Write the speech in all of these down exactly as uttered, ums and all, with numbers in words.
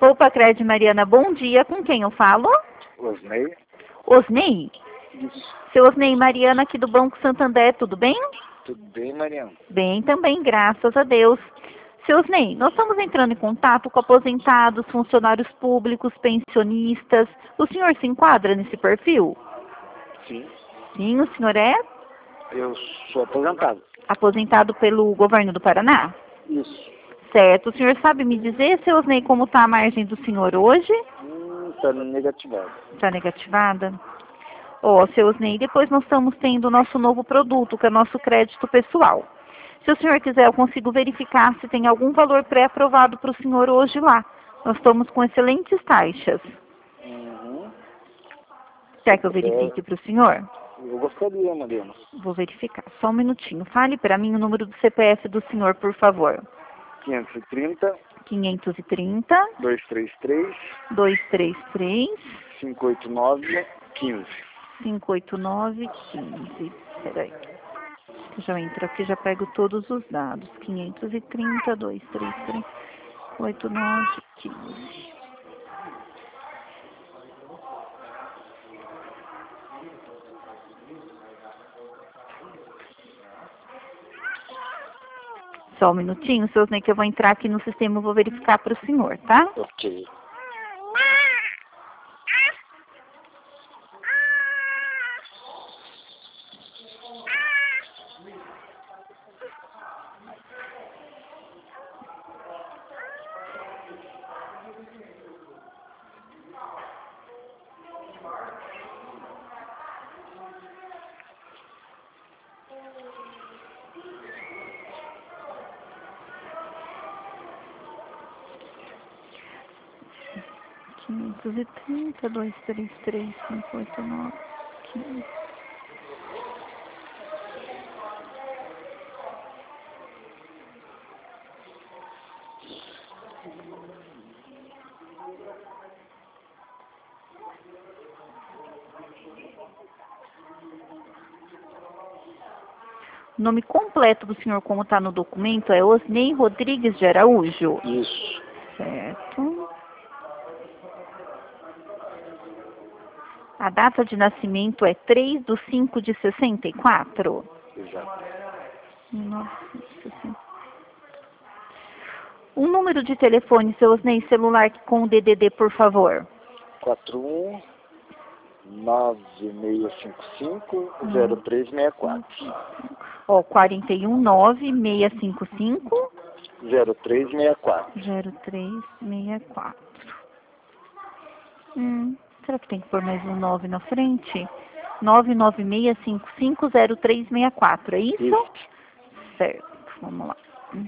Poupa Cred Mariana, bom dia. Com quem eu falo? Osnei. Osnei? Isso. Seu Osnei, Mariana aqui do Banco Santander, tudo bem? Tudo bem, Mariana? Bem também, graças a Deus. Seu Osnei, nós estamos entrando em contato com aposentados, funcionários públicos, pensionistas. O senhor se enquadra nesse perfil? Sim. Sim, o senhor é? Eu sou aposentado. Aposentado pelo governo do Paraná? Isso. Certo. O senhor sabe me dizer, seu Osnei, como está a margem do senhor hoje? Hum, tá negativado. Está negativada? Ó, seu Osnei, depois nós estamos tendo o nosso novo produto, que é o nosso crédito pessoal. Se o senhor quiser, eu consigo verificar se tem algum valor pré-aprovado para o senhor hoje lá. Nós estamos com excelentes taxas. Uhum. Quer que eu verifique para o senhor? Eu gostaria, Mariana. Vou verificar. Só um minutinho. Fale para mim o número do C P F do senhor, por favor. quinhentos e trinta, quinhentos e trinta, duzentos e trinta e três, duzentos e trinta e três, quinhentos e oitenta e nove, quinze. cinco oito nove, quinze. Peraí. Eu já entro aqui, já pego todos os dados. quinhentos e trinta, duzentos e trinta e três, oito nove, quinze. Só um minutinho, seu Osnei, que eu vou entrar aqui no sistema e vou verificar para o senhor, tá? Ok. quinhentos e trinta, duzentos e trinta e três, cinco oito nove, quinze. O nome completo do senhor, como está no documento, é Osnei Rodrigues de Araújo. Isso. Certo. A data de nascimento é três de cinco de sessenta e quatro? Exato. mil novecentos e sessenta. Um número de telefone, seu Osnei, celular com o D D D, por favor. quatro um nove seis cinco cinco, zero três seis quatro. Ó, quatro um nove, seis cinco cinco, zero três seis quatro. zero três seis quatro. Hum, será que tem que pôr mais um nove na frente? nove nove seis cinco cinco, zero três seis quatro, é isso? Isso. Certo, vamos lá.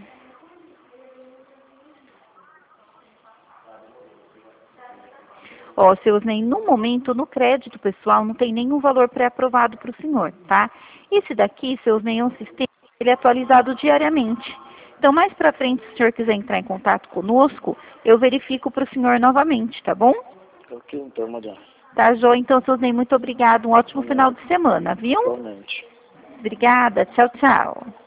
Ó, seu Osnei, no momento, no crédito pessoal, não tem nenhum valor pré-aprovado para o senhor, tá? Esse daqui, seu Osnei, é um sistema, ele é atualizado diariamente. Então, mais para frente, se o senhor quiser entrar em contato conosco, eu verifico para o senhor novamente, tá bom? Ok, então, Mariana. Tá, joia? Então, seu Osnei, muito obrigado. Um ótimo final de semana, viu? Igualmente. Obrigada. Tchau, tchau.